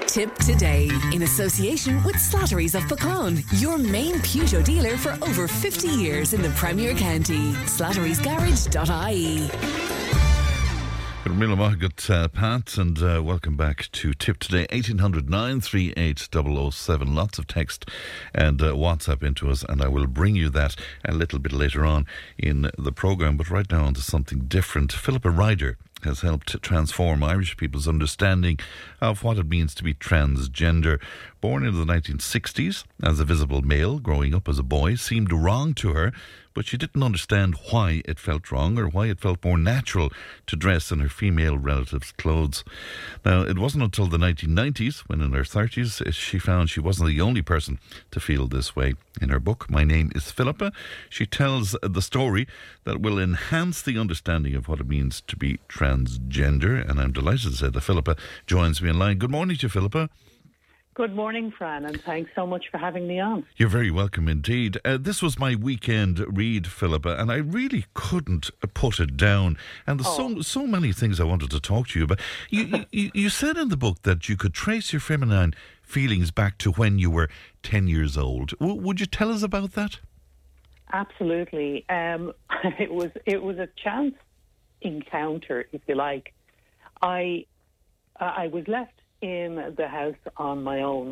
Tip today in association with Slattery's of Pecan, your main Peugeot dealer for over 50 years in the Premier County. Slattery'sGarage.ie. Good morning, good Pat, and welcome back to Tip Today. 1800 938 007. Lots of text and WhatsApp into us, and I will bring you that a little bit later on in the programme. But right now, on to something different. Philippa Ryder has helped transform Irish people's understanding of what it means to be transgender. Born in the 1960s as a visible male, growing up as a boy seemed wrong to her, but she didn't understand why it felt wrong or why it felt more natural to dress in her female relatives' clothes. Now, it wasn't until the 1990s, when in her 30s, she found she wasn't the only person to feel this way. In her book, My Name is Philippa, she tells the story that will enhance the understanding of what it means to be transgender. And I'm delighted to say that Philippa joins me online. Good morning to you, Philippa. Good morning, Fran, and thanks so much for having me on. You're very welcome indeed. This was my weekend read, Philippa, and I really couldn't put it down. And there's so many things I wanted to talk to you about. You said in the book that you could trace your feminine feelings back to when you were 10 years old. Would you tell us about that? Absolutely. It was a chance encounter, if you like. I was left in the house on my own.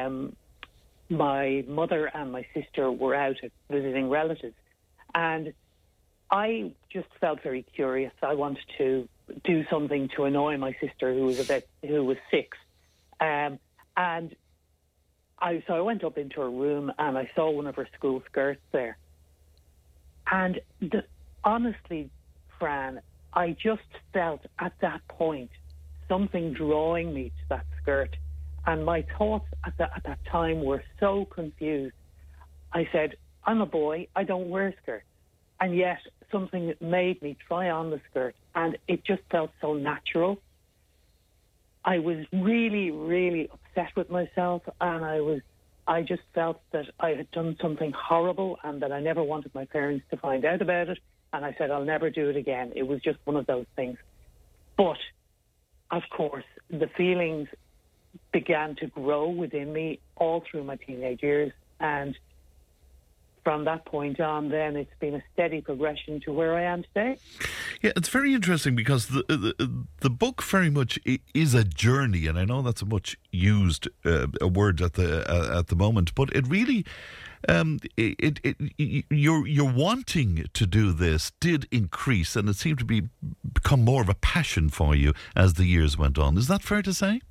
My mother and my sister were out visiting relatives, and I just felt very curious. I wanted to do something to annoy my sister, who was 6, and so I went up into her room and I saw one of her school skirts there, and honestly, Fran, I just felt at that point something drawing me to that skirt. And my thoughts at that time were so confused. I said, I'm a boy, I don't wear skirts. And yet something made me try on the skirt, and it just felt so natural. I was really, really upset with myself, and I just felt that I had done something horrible and that I never wanted my parents to find out about it. And I said, I'll never do it again. It was just one of those things. But of course, the feelings began to grow within me all through my teenage years. And from that point on, then it's been a steady progression to where I am today. Yeah, it's very interesting because the book very much is a journey, and I know that's a much used a word at the moment, but it really your wanting to do this did increase, and it seemed to become more of a passion for you as the years went on. Is that fair to say?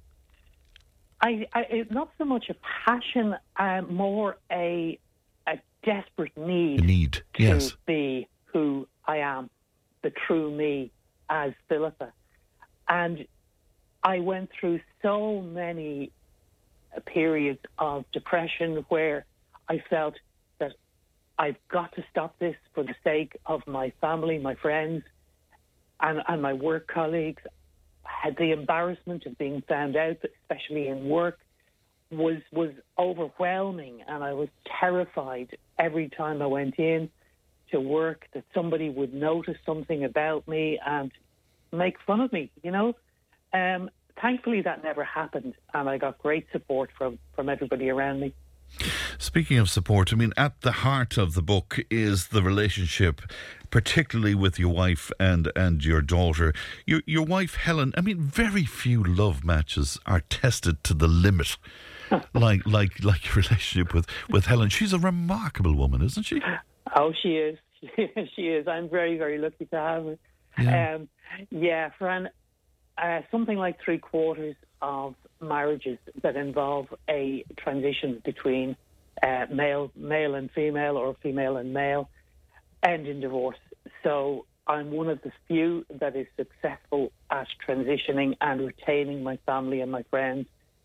Not so much a passion, more a desperate need to be who I am, the true me as Philippa. And I went through so many periods of depression where I felt that I've got to stop this for the sake of my family, my friends, and my work colleagues. I had the embarrassment of being found out, especially in work, was overwhelming, and I was terrified every time I went in to work that somebody would notice something about me and make fun of me, you know. Thankfully, that never happened, and I got great support from everybody around me. Speaking of support, I mean, at the heart of the book is the relationship, particularly with your wife and your daughter. Your wife, Helen, I mean, very few love matches are tested to the limit, like your relationship with Helen. She's a remarkable woman, isn't she? Oh, she is. She is. I'm very, very lucky to have her. Yeah, Fran, something like 3/4 of marriages that involve a transition between male and female, or female and male, end in divorce. So I'm one of the few that is successful at transitioning and retaining my family and my friends.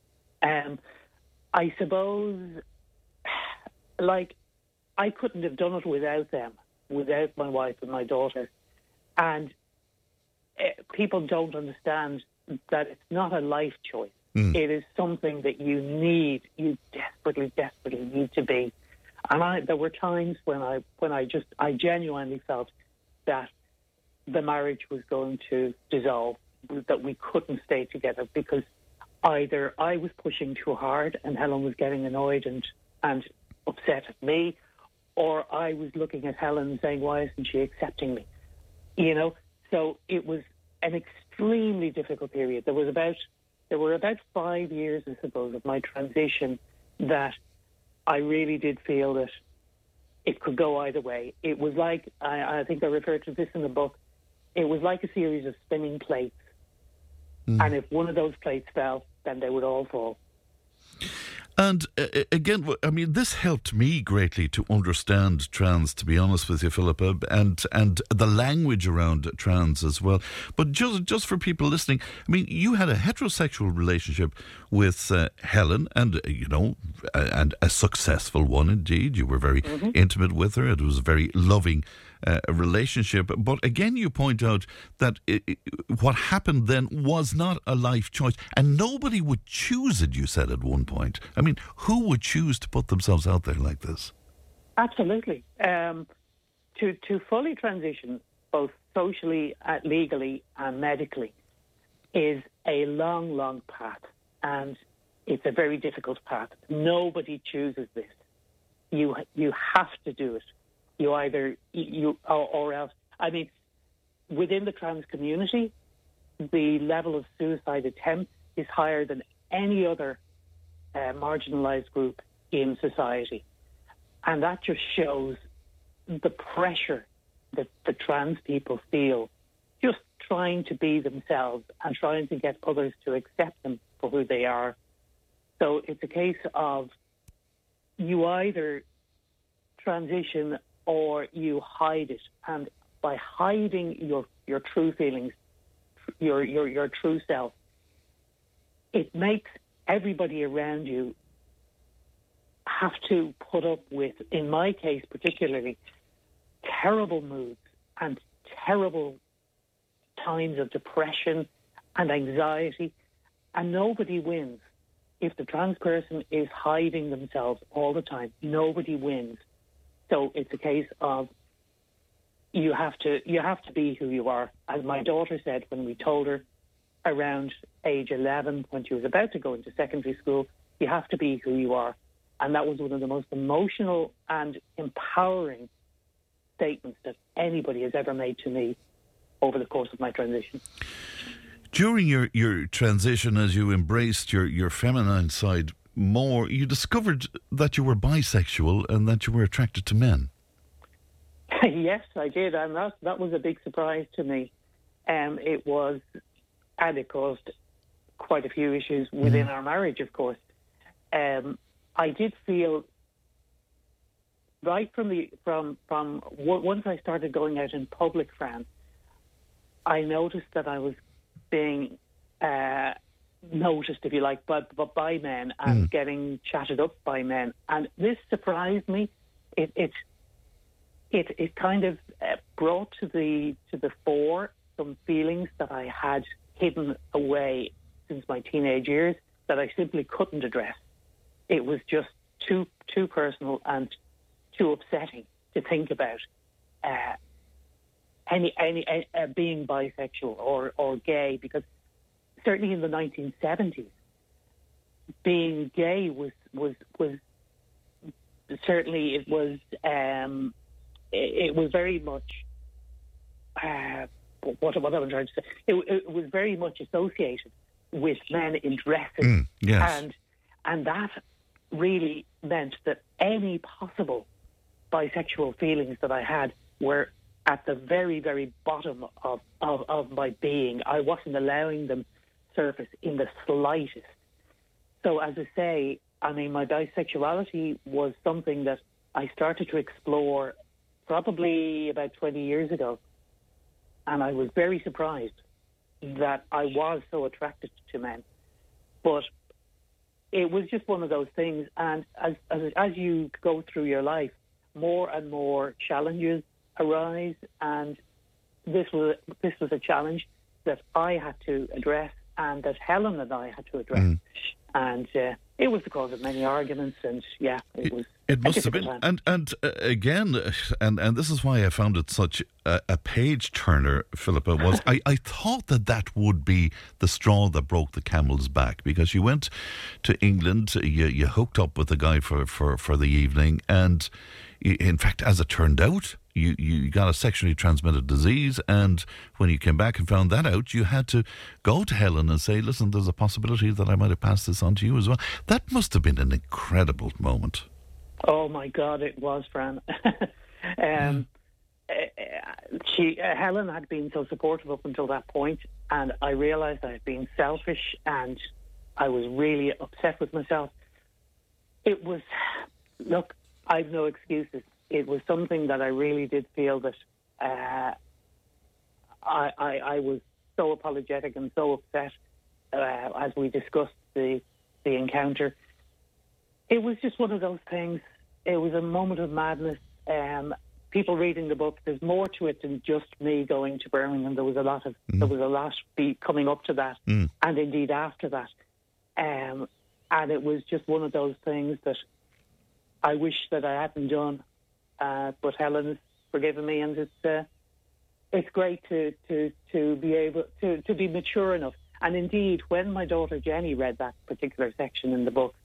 I suppose, like, I couldn't have done it without them, without my wife and my daughter. And people don't understand that it's not a life choice. It is something that you desperately need to be. And there were times when I genuinely felt that the marriage was going to dissolve, that we couldn't stay together, because either I was pushing too hard and Helen was getting annoyed and upset at me, or I was looking at Helen and saying, why isn't she accepting me? You know, so it was an extremely difficult period. There were about 5 years, I suppose, of my transition that I really did feel that it could go either way. It was like, I think I referred to this in the book, it was like a series of spinning plates. And if one of those plates fell, then they would all fall. And again, I mean, this helped me greatly to understand trans, to be honest with you, Philippa, and the language around trans as well. But just for people listening, I mean, you had a heterosexual relationship with Helen, and and a successful one indeed. You were very intimate with her. It was a very loving relationship. But again, you point out that what happened then was not a life choice, and nobody would choose it, you said at one point. I mean, who would choose to put themselves out there like this? Absolutely. To fully transition, both socially, legally and medically, is a long, long path, and it's a very difficult path. Nobody chooses this. You have to do it. You either or else. I mean, within the trans community, the level of suicide attempts is higher than any other marginalised group in society, and that just shows the pressure that the trans people feel, just trying to be themselves and trying to get others to accept them for who they are. So it's a case of you either transition or you hide it, and by hiding your true feelings, your true self, it makes everybody around you have to put up with, in my case particularly, terrible moods and terrible times of depression and anxiety, and nobody wins. If the trans person is hiding themselves all the time, nobody wins. So it's a case of you have to be who you are. As my daughter said when we told her around age 11, when she was about to go into secondary school, you have to be who you are. And that was one of the most emotional and empowering statements that anybody has ever made to me over the course of my transition. During your transition, as you embraced your feminine side more, you discovered that you were bisexual and that you were attracted to men. Yes, I did, and that was a big surprise to me. It caused quite a few issues within our marriage, of course. I did feel right from once I started going out in public, Fran, I noticed that I was being noticed, if you like, by men and getting chatted up by men, and this surprised me. It kind of brought to the fore some feelings that I had hidden away since my teenage years that I simply couldn't address. It was just too personal and too upsetting to think about being bisexual or gay, because certainly in the 1970s, being gay was certainly it was very much what am I trying to say? It was very much associated with men in dresses, yes. and that really meant that any possible bisexual feelings that I had were at the very, very bottom of my being. I wasn't allowing them surface in the slightest. So as I say, I mean, my bisexuality was something that I started to explore probably about 20 years ago. And I was very surprised that I was so attracted to men. But it was just one of those things. And as you go through your life, more and more challenges arise. And this was a challenge that I had to address and that Helen and I had to address. And it was the cause of many arguments, and it was. It must have been, time. and again, and this is why I found it such a page turner, Philippa. Was I thought that would be the straw that broke the camel's back, because you went to England, you hooked up with the guy for the evening, and in fact, as it turned out, you got a sexually transmitted disease, and when you came back and found that out, you had to go to Helen and say, listen, there's a possibility that I might have passed this on to you as well. That must have been an incredible moment. Oh my God, it was, Fran. Helen had been so supportive up until that point, and I realised I had been selfish, and I was really upset with myself. It was, look, I've no excuses. It was something that I really did feel that I was so apologetic and so upset as we discussed the encounter. It was just one of those things. It was a moment of madness. People reading the book, there's more to it than just me going to Birmingham. There was a lot coming up to that, and indeed after that. And it was just one of those things that I wish that I hadn't done. But Helen's forgiven me, and it's great to be able to be mature enough. And indeed, when my daughter Jenny read that particular section in the book,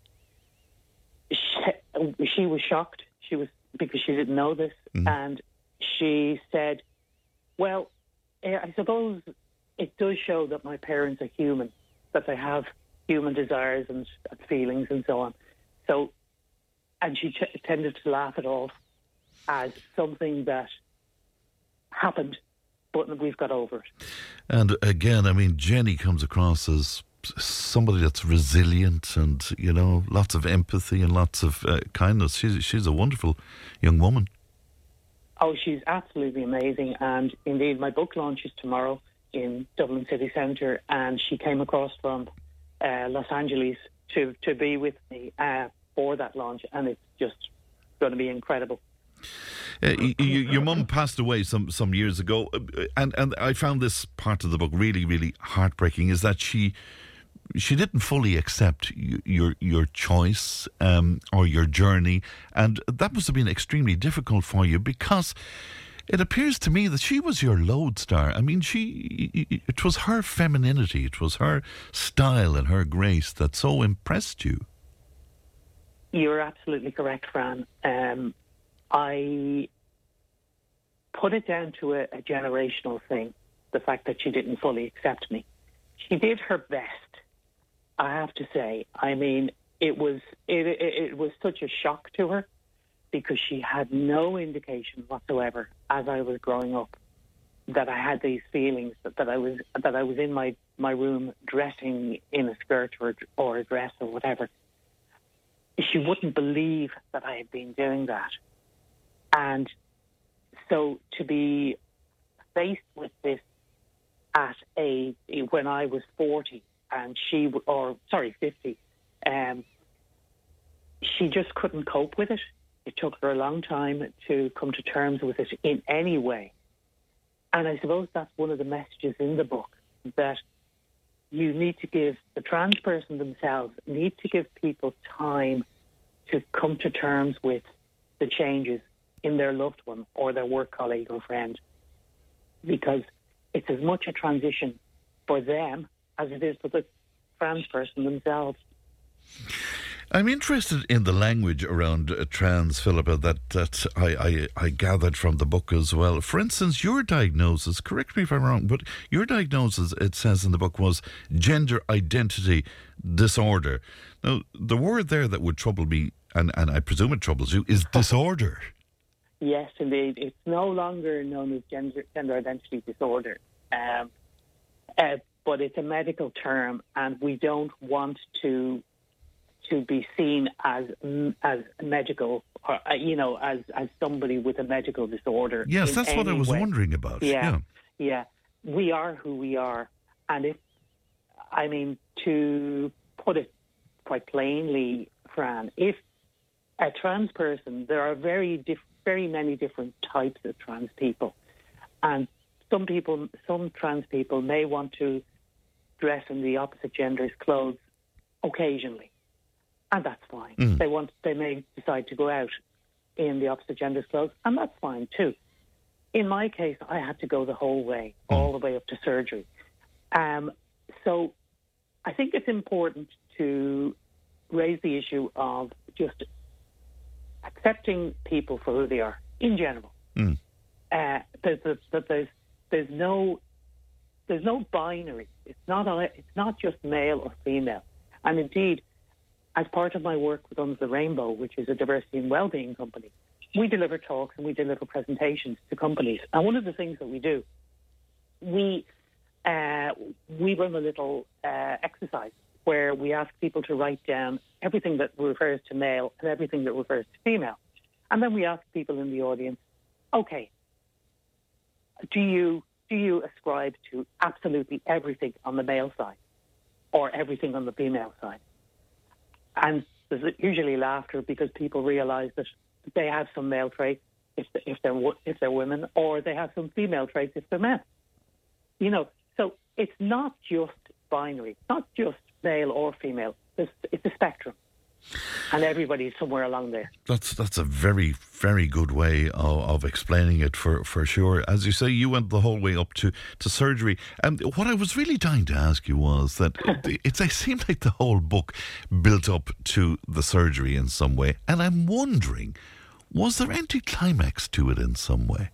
she was shocked. Because she didn't know this, and she said, "Well, I suppose it does show that my parents are human, that they have human desires and feelings and so on." So, and she tended to laugh it off as something that happened, but we've got over it. And again, I mean, Jenny comes across as somebody that's resilient and, lots of empathy and lots of kindness. She's a wonderful young woman. Oh, she's absolutely amazing. And indeed, my book launches tomorrow in Dublin City Centre, and she came across from Los Angeles to be with me for that launch, and it's just going to be incredible. Your mum passed away some years ago, and I found this part of the book really, really heartbreaking, is that she didn't fully accept your choice or your journey, and that must have been extremely difficult for you, because it appears to me that she was your lodestar. I mean, it was her femininity, it was her style and her grace that so impressed you. You're absolutely correct, Fran. I put it down to a generational thing, the fact that she didn't fully accept me. She did her best, I have to say. I mean, it was such a shock to her, because she had no indication whatsoever as I was growing up that I had these feelings, that I was in my room dressing in a skirt or a dress or whatever. She wouldn't believe that I had been doing that. And so to be faced with this when I was 40 and 50, she just couldn't cope with it. It took her a long time to come to terms with it in any way. And I suppose that's one of the messages in the book, that you need to give the trans person themselves, need to give people time to come to terms with the changes in their loved one or their work colleague or friend, because it's as much a transition for them as it is for the trans person themselves. I'm interested in the language around trans, Philippa, that I gathered from the book as well. For instance, your diagnosis, correct me if I'm wrong, but your diagnosis, it says in the book, was gender identity disorder. Now, the word there that would trouble me, and I presume it troubles you, is disorder. Yes, indeed. It's no longer known as gender identity disorder, but it's a medical term, and we don't want to be seen as medical, or as somebody with a medical disorder. Yes, that's what I was wondering about. Yeah. We are who we are, and to put it quite plainly, Fran, if a trans person, there are very many different types of trans people, and some trans people may want to dress in the opposite gender's clothes occasionally, and that's fine. They may decide to go out in the opposite gender's clothes, and that's fine too. In my case, I had to go the whole way, all the way up to surgery. So I think it's important to raise the issue of just accepting people for who they are in general. There's no binary. It's not just male or female. And indeed, as part of my work with Under the Rainbow, which is a diversity and wellbeing company, we deliver talks and we deliver presentations to companies. And one of the things that we do, we run a little exercise where we ask people to write down everything that refers to male and everything that refers to female. And then we ask people in the audience, okay, do you ascribe to absolutely everything on the male side or everything on the female side? And there's usually laughter because people realise that they have some male traits if they're women, or they have some female traits if they're men. So it's not just binary. It's not just male or female. It's a spectrum, and everybody's somewhere along there. That's a very, very good way of explaining it for sure. As you say, you went the whole way up to surgery. And what I was really trying to ask you was that it seemed like the whole book built up to the surgery in some way. And I'm wondering, was there anticlimax to it in some way?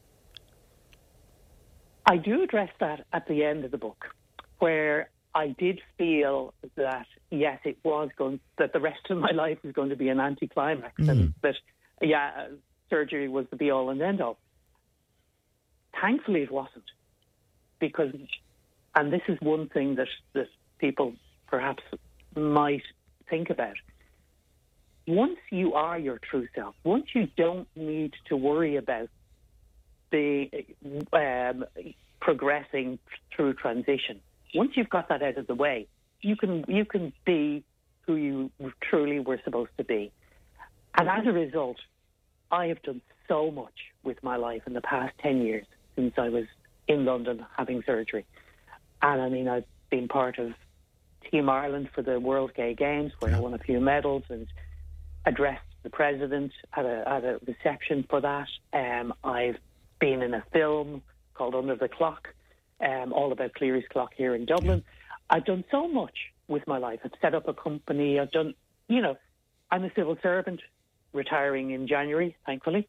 I do address that at the end of the book, where I did feel that, yes, that the rest of my life was going to be an anticlimax, and that, surgery was the be-all and end-all. Thankfully, it wasn't, because, and this is one thing that people perhaps might think about, once you are your true self, once you don't need to worry about the progressing through transition, once you've got that out of the way, you can be who you truly were supposed to be. And as a result, I have done so much with my life in the past 10 years since I was in London having surgery. And I mean, I've been part of Team Ireland for the World Gay Games, where I won a few medals and addressed the president at a reception for that. I've been in a film called Under the Clock, all about Cleary's Clock here in Dublin. I've done so much with my life. I've set up a company. I've done, I'm a civil servant, retiring in January, thankfully.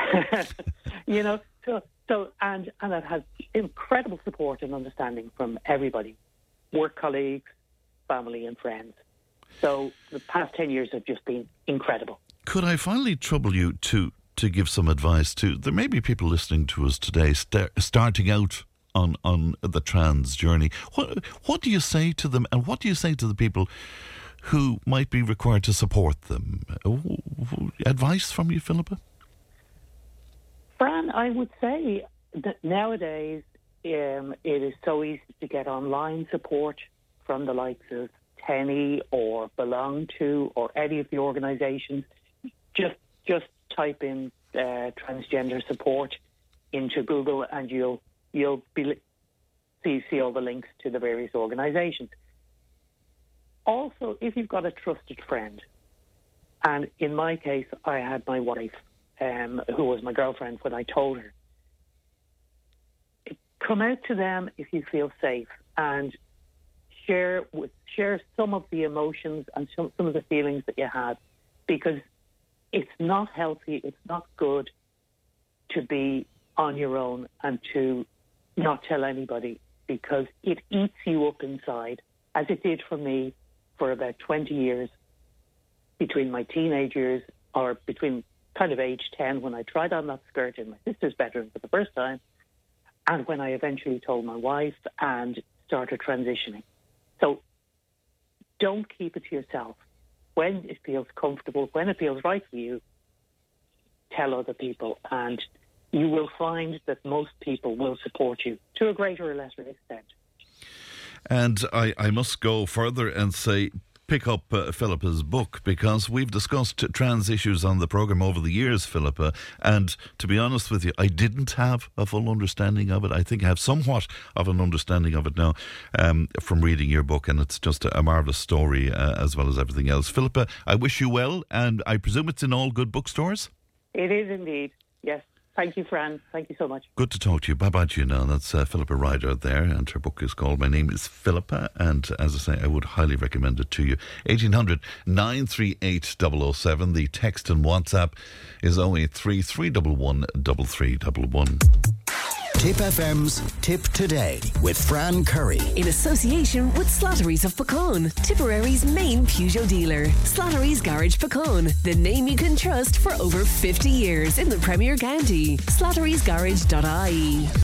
So I've had incredible support and understanding from everybody, work colleagues, family and friends. So the past 10 years have just been incredible. Could I finally trouble you to give some advice to, there may be people listening to us today starting out on the trans journey. What do you say to them, and what do you say to the people who might be required to support them? Advice from you, Philippa? Fran, I would say that nowadays it is so easy to get online support from the likes of TENI or Belong To or any of the organisations. Just type in transgender support into Google and you'll see all the links to the various organisations. Also, if you've got a trusted friend, and in my case, I had my wife, who was my girlfriend when I told her, come out to them if you feel safe and share some of the emotions and some of the feelings that you have, because it's not healthy, it's not good to be on your own and to not tell anybody, because it eats you up inside, as it did for me for about 20 years, between my teenage years, or between kind of age 10 when I tried on that skirt in my sister's bedroom for the first time, and when I eventually told my wife and started transitioning. So don't keep it to yourself. When it feels comfortable, when it feels right for you, tell other people, and you will find that most people will support you to a greater or lesser extent. And I must go further and say, pick up Philippa's book, because we've discussed trans issues on the programme over the years, Philippa, and to be honest with you, I didn't have a full understanding of it. I think I have somewhat of an understanding of it now from reading your book, and it's just a marvellous story as well as everything else. Philippa, I wish you well, and I presume it's in all good bookstores? It is indeed, yes. Thank you, Fran. Thank you so much. Good to talk to you. Bye-bye to you now. That's Philippa Ryder there, and her book is called My Name is Philippa, and as I say, I would highly recommend it to you. 1800 938 007. The text and WhatsApp is 083 311 3311. Tip FM's Tip Today with Fran Curry. In association with Slattery's of Puckane, Tipperary's main Peugeot dealer. Slattery's Garage Puckane, the name you can trust for over 50 years in the Premier County. Slattery'sGarage.ie